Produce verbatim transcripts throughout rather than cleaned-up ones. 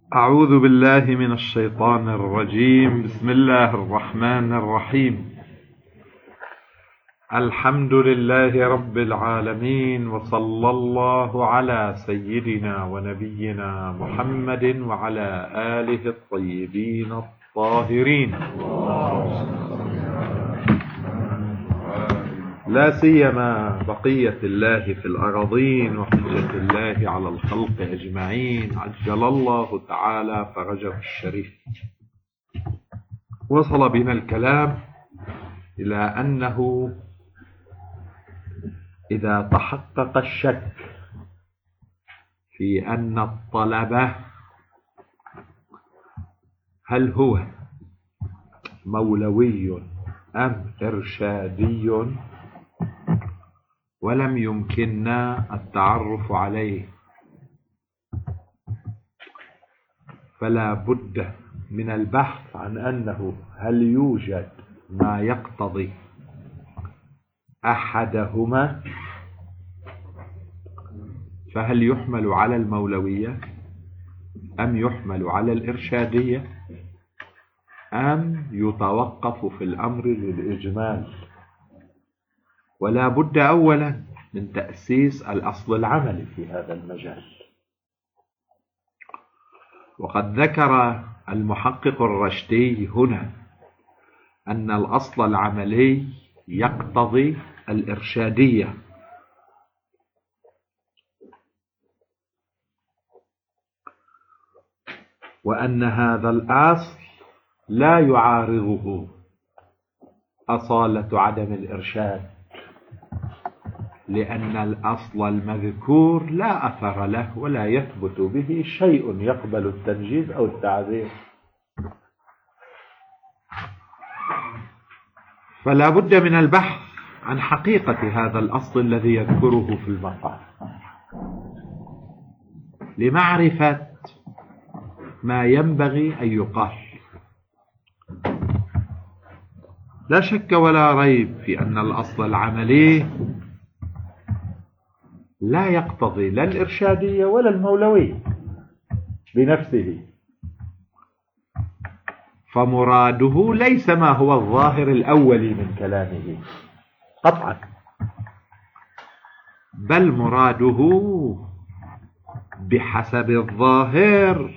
أعوذ بالله من الشيطان الرجيم. بسم الله الرحمن الرحيم. الحمد لله رب العالمين، وصلى الله على سيدنا ونبينا محمد وعلى آله الطيبين الطاهرين، لا سيما بقية الله في الأراضين وحجة الله على الخلق أجمعين، عجل الله تعالى فرجه الشريف. وصل بنا الكلام إلى أنه إذا تحقق الشك في أن الطلبة هل هو مولوي أم إرشادي ولم يمكننا التعرف عليه، فلا بد من البحث عن أنه هل يوجد ما يقتضي أحدهما، فهل يحمل على المولوية أم يحمل على الإرشادية أم يتوقف في الأمر للإجمال. ولا بد أولا من تأسيس الأصل العملي في هذا المجال. وقد ذكر المحقق الرشدي هنا أن الأصل العملي يقتضي الإرشادية، وأن هذا الأصل لا يعارضه أصالة عدم الإرشاد، لأن الأصل المذكور لا أثر له ولا يثبت به شيء يقبل التنجيز أو التعذير. فلا بد من البحث عن حقيقة هذا الأصل الذي يذكره في المقال لمعرفة ما ينبغي أن يقال. لا شك ولا ريب في أن الأصل العملي لا يقتضي لا الإرشادية ولا المولوية بنفسه، فمراده ليس ما هو الظاهر الأولي من كلامه قطعا، بل مراده بحسب الظاهر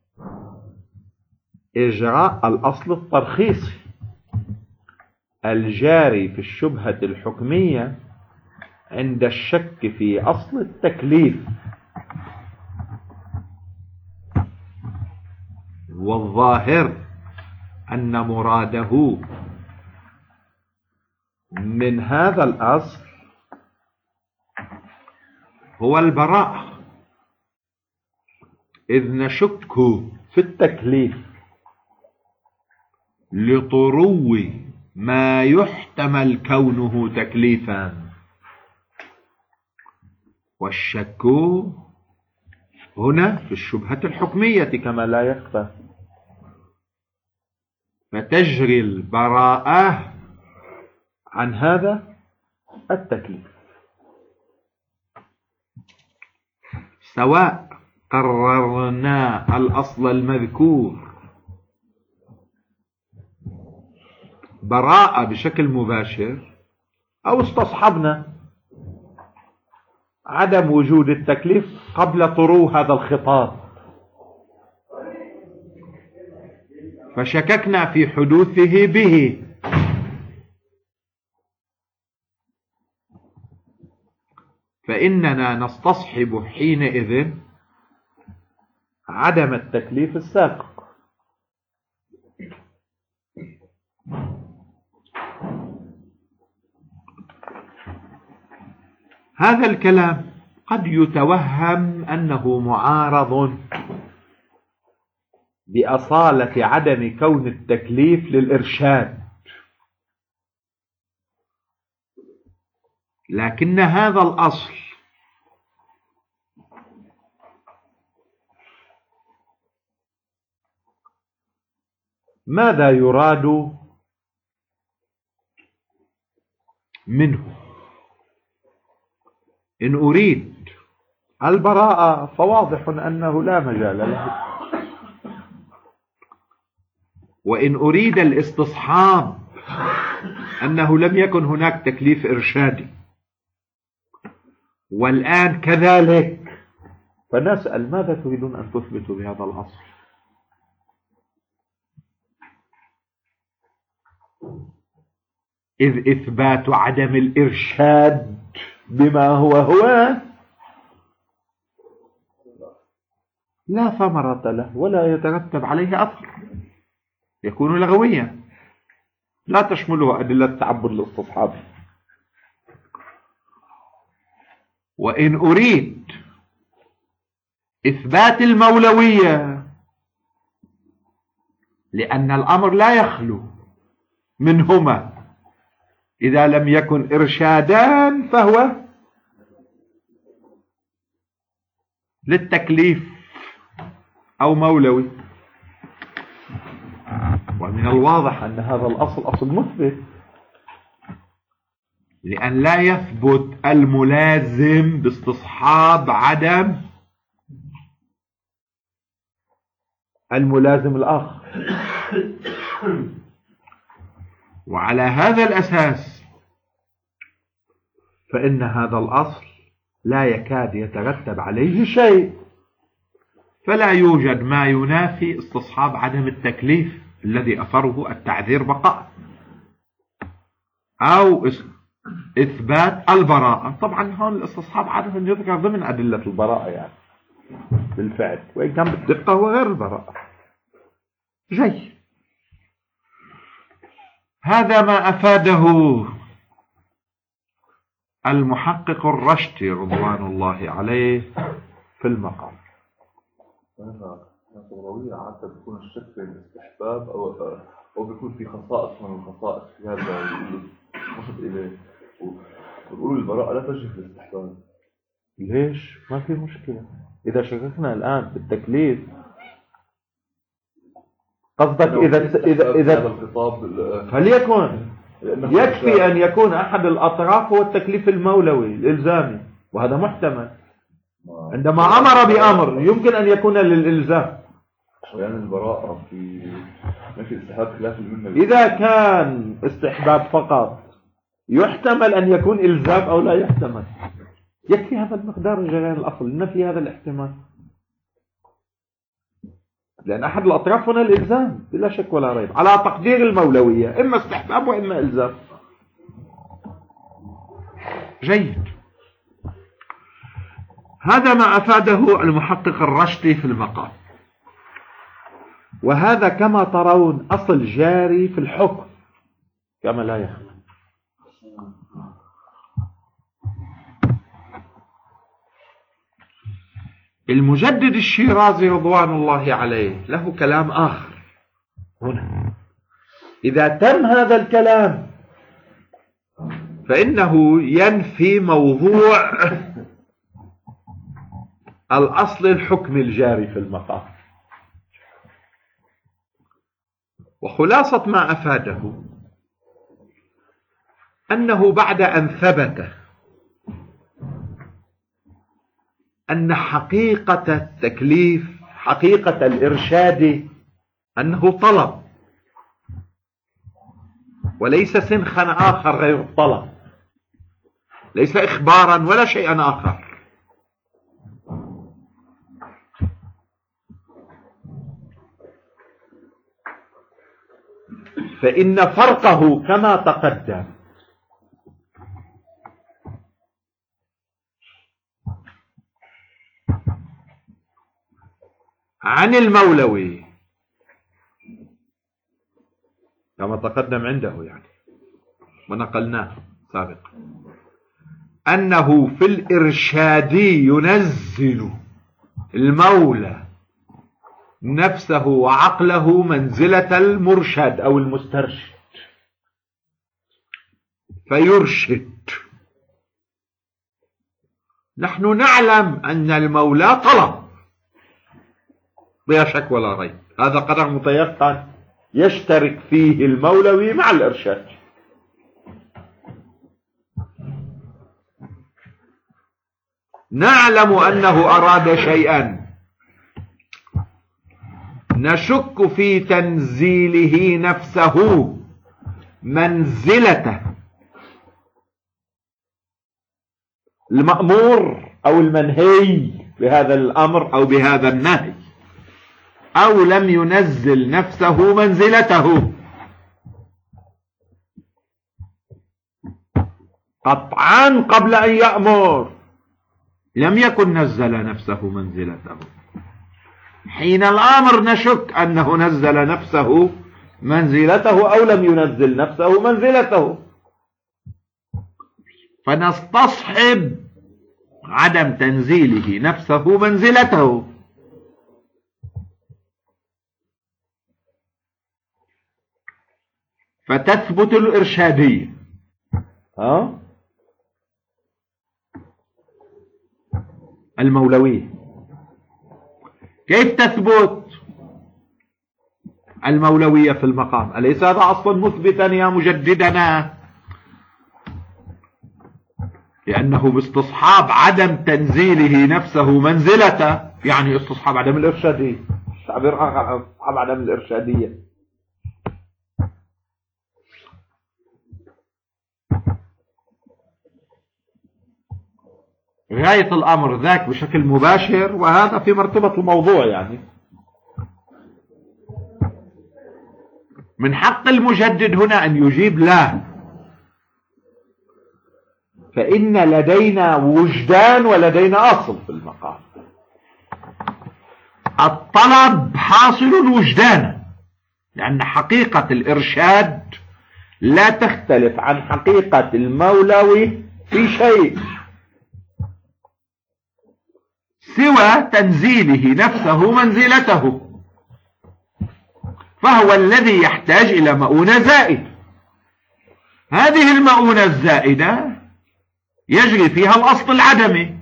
إجراء الأصل الترخيصي الجاري في الشبهة الحكمية عند الشك في أصل التكليف. والظاهر أن مراده من هذا الأصل هو البراءة، إذ نشك في التكليف لطرو ما يحتمل كونه تكليفا، والشك هنا في الشبهة الحكمية كما لا يخفى، فتجري البراءة عن هذا التكليف، سواء قررنا الأصل المذكور براءة بشكل مباشر أو استصحبنا عدم وجود التكليف قبل طرو هذا الخطاب، فشككنا في حدوثه به، فإننا نستصحب حينئذ عدم التكليف السابق. هذا الكلام قد يتوهم أنه معارض بأصالة عدم كون التكليف للإرشاد، لكن هذا الأصل ماذا يراد منه؟ إن أريد البراءة فواضح أنه لا مجال له، وإن أريد الاستصحاب أنه لم يكن هناك تكليف إرشادي والآن كذلك، فنسأل ماذا تريدون أن تثبتوا بهذا الأصل؟ إذ إثبات عدم الإرشاد بما هو هو لا ثمرة له ولا يترتب عليه أثر، يكون لغويا لا تشمله أدلة تعبد الاستصحاب. وإن أريد إثبات المولوية، لأن الأمر لا يخلو منهما، إذا لم يكن إرشادان فهو للتكليف أو مولوي. ومن الواضح أن هذا الأصل أصل مثبت، لأن لا يثبت الملازم باستصحاب عدم الملازم الآخر. وعلى هذا الأساس فإن هذا الأصل لا يكاد يترتب عليه شيء، فلا يوجد ما ينافي استصحاب عدم التكليف الذي أثره التعذير بقاء، أو إثبات البراءة. طبعا هون الاستصحاب عادة يذكر ضمن أدلة البراءة يعني بالفعل، وإن كان بالدقة هو غير البراءة. جيد، هذا ما أفاده المحقق الرشتي رضوان الله عليه في المقام. الضرورية عادة بيكون الشك في الاستحباب أو أو بيكون في خصائص من الخصائص في هذا نصب إليه، ويقولوا البراءة لا تجري في الاستحباب. ليش؟ ما في مشكلة إذا شككنا الآن بالتكليف. قصدك إذا إذا إذا الخطاب فليكن يكفي أن يكون أحد الأطراف هو التكليف المولوي الإلزامي، وهذا محتمل. عندما أمر بأمر يمكن أن يكون للإلزام، يعني البراءة في ما في استحباب خلاف المنة. إذا كان استحباب فقط يحتمل أن يكون إلزام أو لا يحتمل، يكفي هذا المقدار جريان الأصل لأن في هذا الاحتمال، لأن أحد الأطراف هنا الإلزام بلا شك ولا ريب على تقدير المولوية، إما استحباب وإما إلزام. جيد، هذا ما أفاده المحقق الرشتي في المقام، وهذا كما ترون أصل جاري في الحكم كما لا يخفى. المجدد الشيرازي رضوان الله عليه له كلام آخر هنا. إذا تم هذا الكلام فإنه ينفي موضوع الأصل الحكم الجاري في المقام. وخلاصة ما أفاده أنه بعد أن ثبت أن حقيقة التكليف حقيقة الإرشاد أنه طلب وليس سنخا آخر غير الطلب، ليس إخبارا ولا شيئا آخر. فإن فرقه كما تقدم عن المولوي كما تقدم عنده يعني ونقلناه سابقا، أنه في الإرشادي ينزل المولى نفسه وعقله منزلة المرشد أو المسترشد فيرشد. نحن نعلم أن المولى طلب بلا شك ولا ريب، هذا قدر متيقن يشترك فيه المولوي مع الإرشاد. نعلم أنه أراد شيئا، نشك في تنزيله نفسه منزلته المأمور أو المنهي بهذا الأمر أو بهذا النهي، أو لم ينزل نفسه منزلته. قطعا قبل أن يأمر لم يكن نزل نفسه منزلته. حين الأمر نشك أنه نزل نفسه منزلته أو لم ينزل نفسه منزلته، فنستصحب عدم تنزيله نفسه منزلته. فتثبت الإرشادية. ها؟ المولوية كيف تثبت المولوية في المقام؟ أليس هذا أصلا مثبتا يا مجددنا؟ لأنه باستصحاب عدم تنزيله نفسه منزلته، يعني استصحاب عدم الإرشادية. تعبير آخر عن استصحاب عدم الإرشادية. غاية الأمر ذاك بشكل مباشر، وهذا في مرتبة الموضوع. يعني من حق المجدد هنا أن يجيب لا، فإن لدينا وجدان ولدينا أصل في المقام. الطلب حاصل وجدانا، لأن حقيقة الإرشاد لا تختلف عن حقيقة المولوي في شيء سوى تنزيله نفسه منزلته، فهو الذي يحتاج إلى مؤونة زائدة. هذه المؤونة الزائدة يجري فيها الأصل العدمي.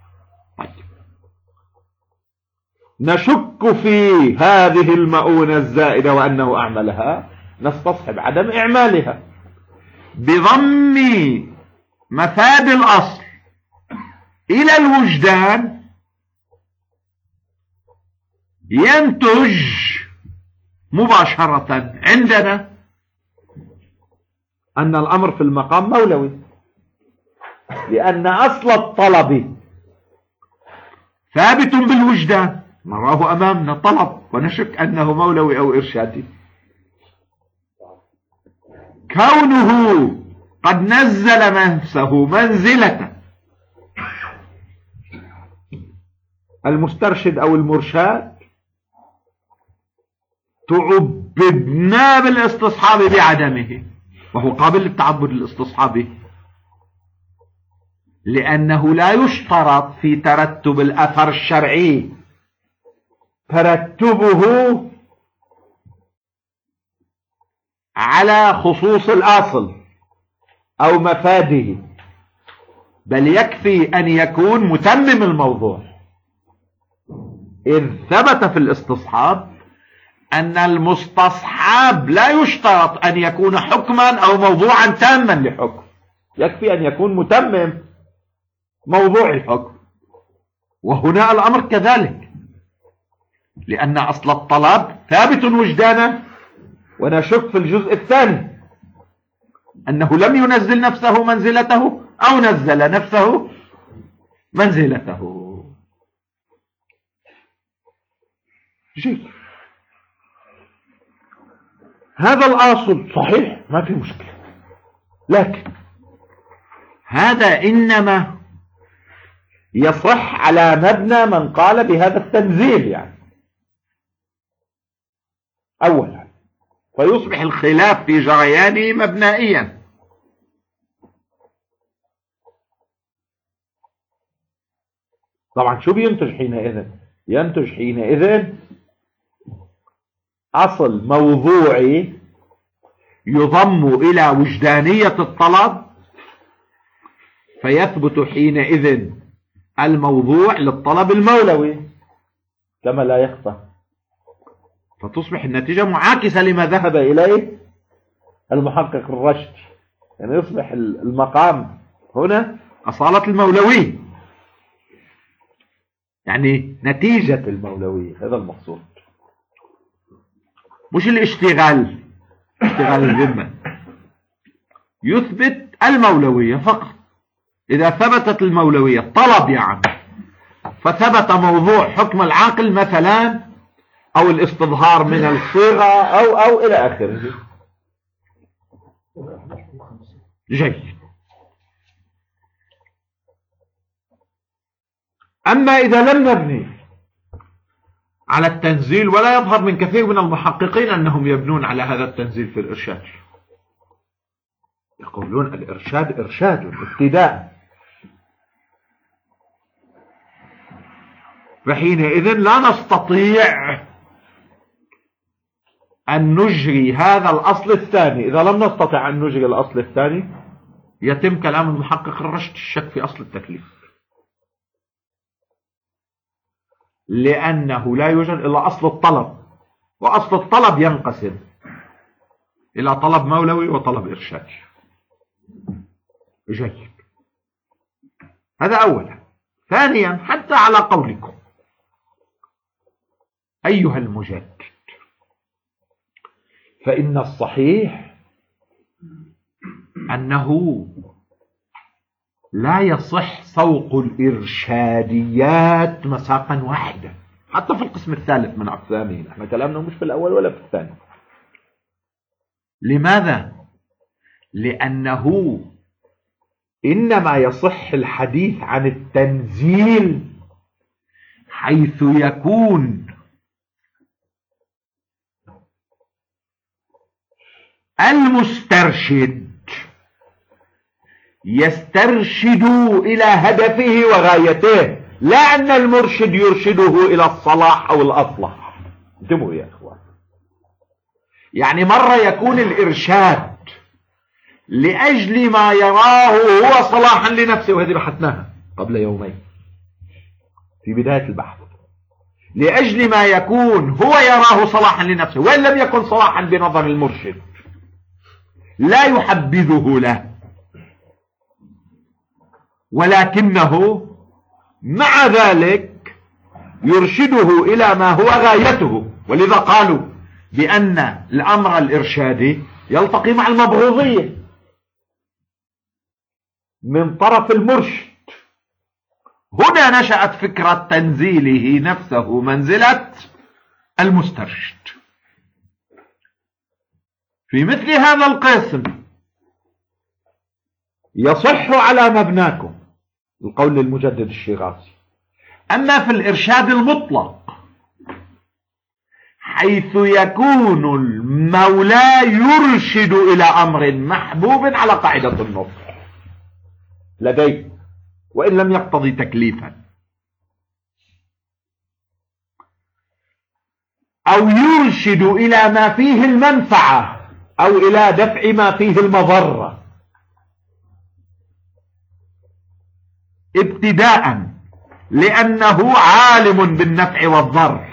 نشك في هذه المؤونة الزائدة وأنه أعملها، نستصحب عدم إعمالها بضم مفاد الأصل إلى الوجدان. ينتج مباشرة عندنا أن الأمر في المقام مولوي، لأن أصل الطلب ثابت بالوجدان، نراه أمامنا طلب ونشك أنه مولوي أو إرشادي. كونه قد نزل نفسه منزلة المسترشد أو المرشاد تعبدنا بالاستصحاب بعدمه، وهو قابل للتعبد الاستصحابي، لأنه لا يشترط في ترتب الأثر الشرعي ترتبه على خصوص الأصل أو مفاده، بل يكفي أن يكون متمم الموضوع، إذ ثبت في الاستصحاب أن المستصحاب لا يشترط أن يكون حكما أو موضوعا تاما لحكم، يكفي أن يكون متمم موضوع الحكم. وهنا الأمر كذلك، لأن أصل الطلب ثابت وجدانا، ونشك في الجزء الثاني أنه لم ينزل نفسه منزلته أو نزل نفسه منزلته. جيد، هذا الأصل صحيح ما في مشكلة، لكن هذا إنما يصح على مبنى من قال بهذا التنزيل، يعني أولا، فيصبح الخلاف في جريانه مبنائيا. طبعا شو بينتج حينئذ؟ ينتج حينئذ أصل موضوعي يضم إلى وجدانية الطلب، فيثبت حينئذ الموضوع للطلب المولوي كما لا يخفى، فتصبح النتيجة معاكسة لما ذهب إليه المحقق الرشدي. يعني يصبح المقام هنا أصالة المولوي، يعني نتيجة المولوية، هذا المقصود. مش الاشتغال، اشتغال الذمة، يثبت المولوية فقط. إذا ثبتت المولوية طلب يعني، فثبت موضوع حكم العاقل مثلا أو الاستظهار من الصيغة أو أو إلى آخره. جيد. أما إذا لم نبني على التنزيل، ولا يظهر من كثير من المحققين أنهم يبنون على هذا التنزيل في الإرشاد، يقولون الإرشاد إرشاد ابتداء، فحينئذ لا نستطيع أن نجري هذا الأصل الثاني. إذا لم نستطع أن نجري الأصل الثاني يتم كلام المحقق الرشد الشك في أصل التكليف، لأنه لا يوجد إلا أصل الطلب، وأصل الطلب ينقسم إلى طلب مولوي وطلب إرشادي. جيد. هذا أولا. ثانيا، حتى على قولكم أيها المجدد، فإن الصحيح أنه لا يصح سوق الإرشاديات مساقا واحدا، حتى في القسم الثالث من أقسامه. نحن كلامنا مش في الأول ولا في الثاني. لماذا؟ لأنه إنما يصح الحديث عن التنزيل حيث يكون المسترشد يسترشد إلى هدفه وغايته، لا أن المرشد يرشده إلى الصلاح أو الأصلح. انتبهوا يا أخوان، يعني مرة يكون الإرشاد لأجل ما يراه هو صلاحا لنفسه، وهذه بحثناها قبل يومين في بداية البحث، لأجل ما يكون هو يراه صلاحا لنفسه، وإن لم يكن صلاحا بنظر المرشد لا يحبذه له، ولكنه مع ذلك يرشده إلى ما هو غايته. ولذا قالوا بأن الأمر الإرشادي يلتقي مع المبغوضية من طرف المرشد. هنا نشأت فكرة تنزيله نفسه منزلة المسترشد. في مثل هذا القسم يصح على مبناكم القول للمجدد الشيرازي. أما في الإرشاد المطلق حيث يكون المولى يرشد إلى أمر محبوب على قاعدة النصح لديه وإن لم يقتضي تكليفا، أو يرشد إلى ما فيه المنفعة أو إلى دفع ما فيه المضرة ابتداء لأنه عالم بالنفع والضر،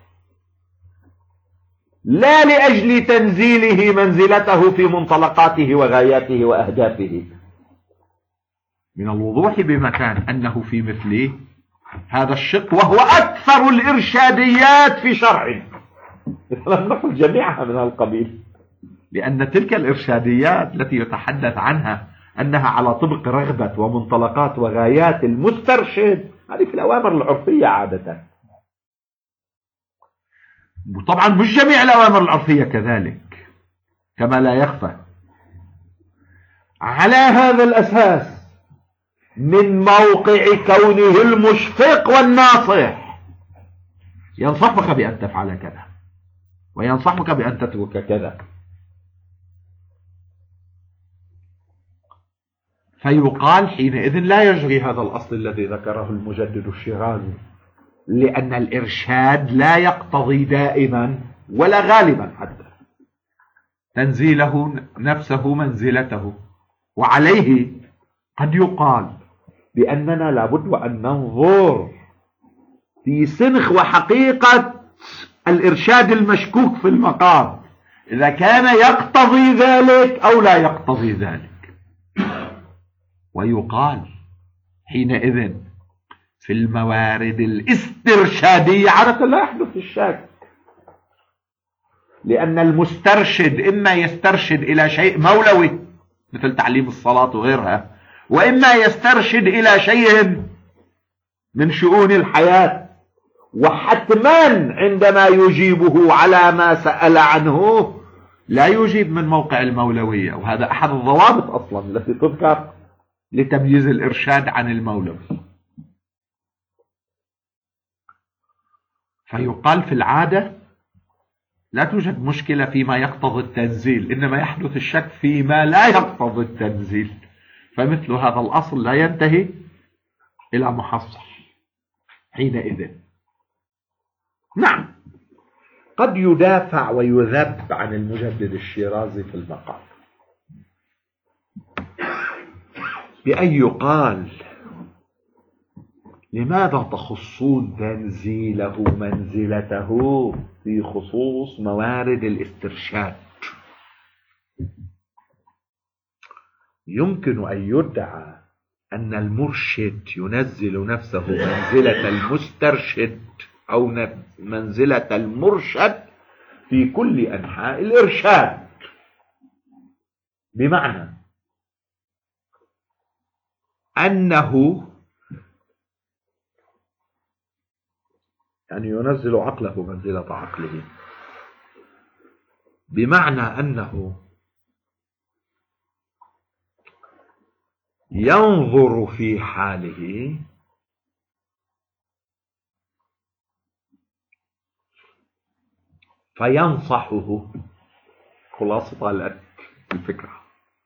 لا لأجل تنزيله منزلته في منطلقاته وغاياته وأهدافه. من الوضوح بمكان أنه في مثل هذا الشق، وهو أكثر الإرشاديات في شرع، لم نقل جميعها من القبيل، لأن تلك الإرشاديات التي يتحدث عنها أنها على طبق رغبة ومنطلقات وغايات المسترشد، هذه في الأوامر العرفية عادة. وطبعا مش جميع الأوامر العرفية كذلك كما لا يخفى. على هذا الأساس من موقع كونه المشفق والناصح ينصحك بأن تفعل كذا وينصحك بأن تترك كذا، فيقال حينئذ لا يجري هذا الأصل الذي ذكره المجدد الشيرازي، لأن الإرشاد لا يقتضي دائما ولا غالبا حتى تنزيله نفسه منزلته. وعليه قد يقال بأننا لابد أن ننظر في سنخ وحقيقة الإرشاد المشكوك في المقام، إذا كان يقتضي ذلك أو لا يقتضي ذلك. ويقال حينئذ في الموارد الاسترشادية عادة لا يحدث الشك، لأن المسترشد إما يسترشد إلى شيء مولوي مثل تعليم الصلاة وغيرها، وإما يسترشد إلى شيء من شؤون الحياة، وحتما عندما يجيبه على ما سأل عنه لا يجيب من موقع المولوية، وهذا أحد الضوابط أصلا التي تذكر لتمييز الإرشاد عن المولوي. فيقال في العادة لا توجد مشكلة فيما يقتضي التنزيل، إنما يحدث الشك فيما لا يقتضي التنزيل، فمثل هذا الأصل لا ينتهي إلى محصل حينئذ. نعم، قد يدافع ويذب عن المجدد الشيرازي في المقام بأن يقال لماذا تخصون تنزيله منزلته في خصوص موارد الاسترشاد؟ يمكن أن يدعى أن المرشد ينزل نفسه منزلة المسترشد أو منزلة المرشد في كل أنحاء الإرشاد، بمعنى أنه يعني ينزل عقله منزلة عقله، بمعنى أنه ينظر في حاله فينصحه. خلاصة الفكرة،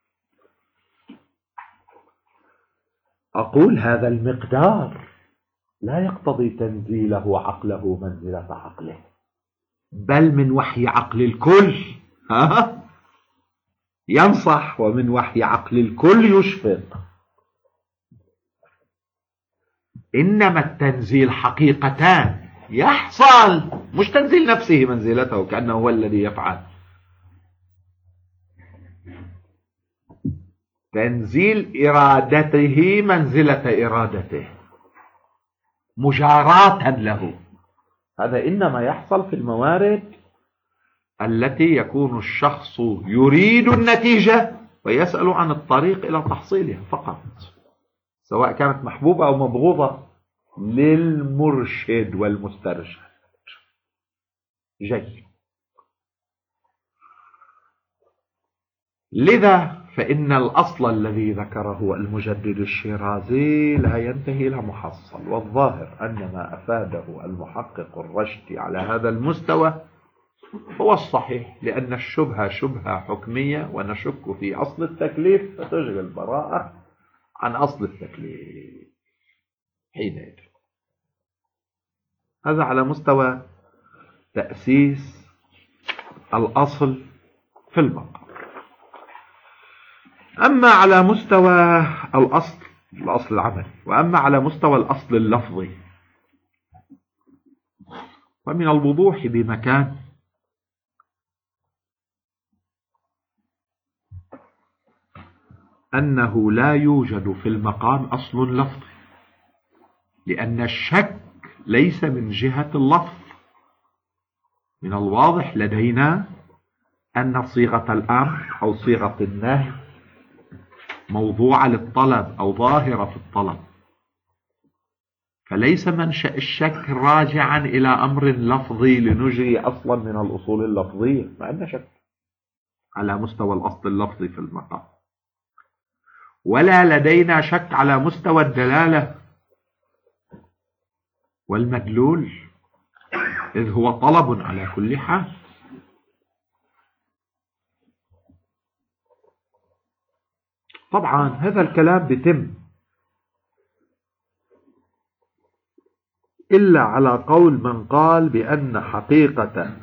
أقول هذا المقدار لا يقتضي تنزيله عقله منزلة عقله، بل من وحي عقل الكل ها ينصح، ومن وحي عقل الكل يشفق. إنما التنزيل حقيقتان يحصل، مش تنزيل نفسه منزلته كأنه هو الذي يفعل، تنزيل إرادته منزلة إرادته مجاراة له. هذا إنما يحصل في الموارد التي يكون الشخص يريد النتيجة ويسأل عن الطريق إلى تحصيلها فقط، سواء كانت محبوبة أو مبغوضة للمرشد والمسترشد. جيد. لذا فإن الأصل الذي ذكره المجدد الشيرازي لا ينتهي إلى محصل، والظاهر أن ما أفاده المحقق الرشدي على هذا المستوى هو الصحيح، لأن الشبهة شبهة حكمية، ونشك في أصل التكليف فتشغل البراءة عن أصل التكليف حينئذ. هذا على مستوى تأسيس الأصل في المقام. أما على مستوى الأصل الأصل العملي، وأما على مستوى الأصل اللفظي، فمن الوضوح بمكان أنه لا يوجد في المقام أصل لفظي، لأن الشك ليس من جهة اللفظ. من الواضح لدينا أن صيغة الأمر أو صيغة النهي موضوعة للطلب أو ظاهرة في الطلب، فليس منشأ الشك راجعا إلى أمر لفظي لنجري أصلا من الأصول اللفظية، ما عندنا شك على مستوى الأصل اللفظي في المقام، ولا لدينا شك على مستوى الدلالة والمدلول، إذ هو طلب على كل حال. طبعا هذا الكلام بيتم إلا على قول من قال بأن حقيقة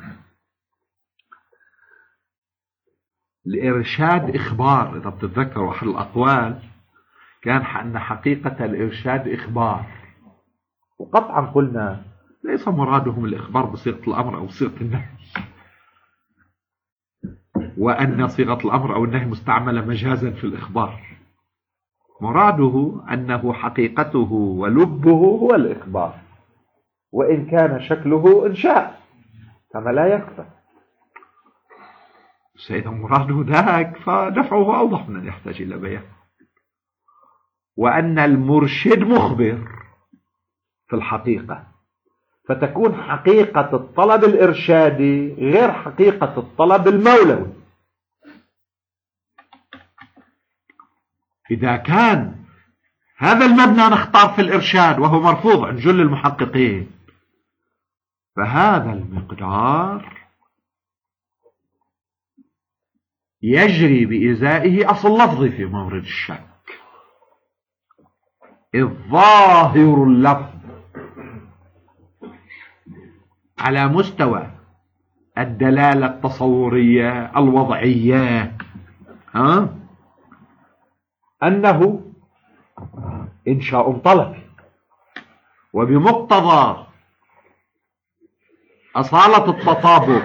الإرشاد إخبار. إذا بتتذكروا أحد الأقوال كان أن حقيقة الإرشاد إخبار، وقطعا قلنا ليس مرادهم الإخبار بصيغة الأمر أو صيغة النهي، وأن صيغة الأمر أو النهي مستعملة مجازا في الإخبار، مراده أنه حقيقته ولبه هو الإخبار، وإن كان شكله إنشاء كما لا يخفى. إذا مراده ذاك فدفعه أوضح من أن يحتاج إلى بيان. وأن المرشد مخبر في الحقيقة، فتكون حقيقة الطلب الإرشادي غير حقيقة الطلب المولوي. إذا كان هذا المبنى نختار في الإرشاد وهو مرفوض عند جل المحققين، فهذا المقدار يجري بإزائه أصل لفظي في مورد الشك، إذ ظاهر اللفظ على مستوى الدلالة التصورية الوضعية ها أنه إنشاء طلب، وبمقتضى أصالة التطابق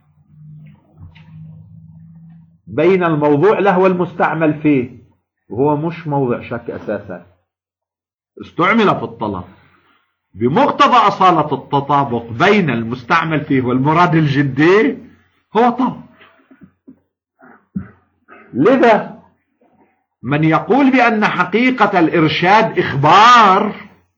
بين الموضوع له والمستعمل فيه، وهو مش موضع شك أساسا، استعمل في الطلب، بمقتضى أصالة التطابق بين المستعمل فيه والمراد الجدي هو طلب. لذا من يقول بأن حقيقة الإرشاد إخبار،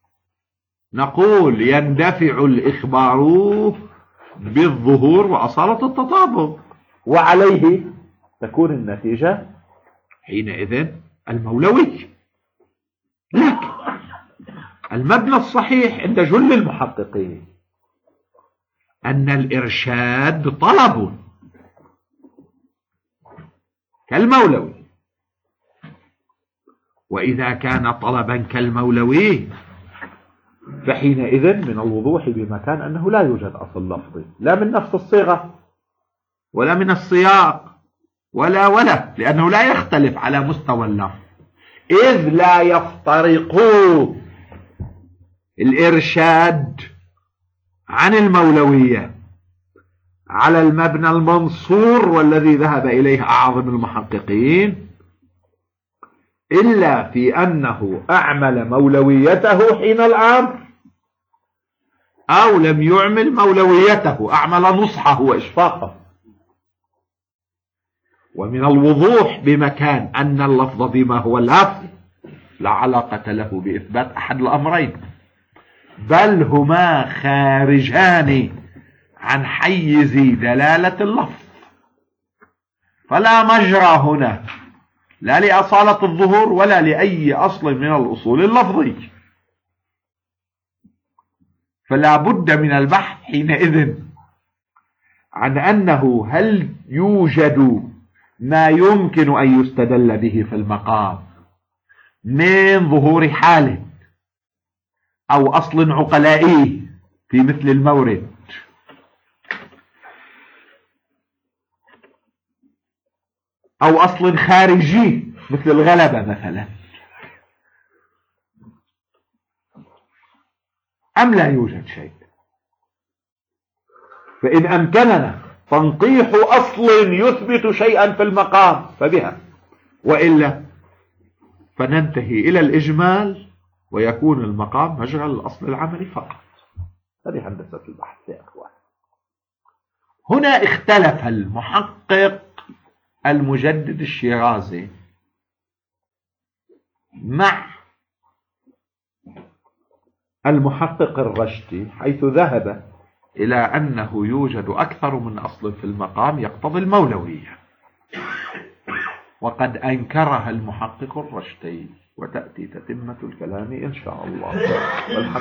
نقول يندفع الإخبار بالظهور وأصالة التطابق، وعليه تكون النتيجة حينئذ المولوي. لكن المبنى الصحيح عند جل المحققين أن الإرشاد طلب كالمولوي، وإذا كان طلبا كالمولوي فحينئذ من الوضوح بمكان أنه لا يوجد أصل لفظي، لا من نفس الصيغة ولا من السياق ولا ولا لأنه لا يختلف على مستوى اللفظ، إذ لا يفترق الإرشاد عن المولوية على المبنى المنصور والذي ذهب إليه أعظم المحققين، إلا في أنه أعمل مولويته حين الأمر، أو لم يعمل مولويته، أعمل نصحه وإشفاقه. ومن الوضوح بمكان أن اللفظ بما هو اللفظ لا علاقة له بإثبات أحد الأمرين، بل هما خارجان عن حيز دلالة اللفظ، فلا مجرى هنا لا لأصالة الظهور ولا لأي أصل من الأصول اللفظي، فلا بد من البحث حينئذ عن أنه هل يوجد ما يمكن أن يستدل به في المقام من ظهور حال أو أصل عقلائي في مثل المورد، أو أصل خارجي مثل الغلبة مثلا، أم لا يوجد شيء. فإن أمكننا تنقيح أصل يثبت شيئا في المقام فبها، وإلا فننتهي إلى الإجمال ويكون المقام مجرى للأصل العملي فقط. هذه هندسة البحث يا أخوان. هنا اختلف المحقق المجدد الشيرازي مع المحقق الرشدي، حيث ذهب إلى أنه يوجد أكثر من أصل في المقام يقتضي المولوية، وقد أنكرها المحقق الرشدي، وتأتي تتمة الكلام إن شاء الله.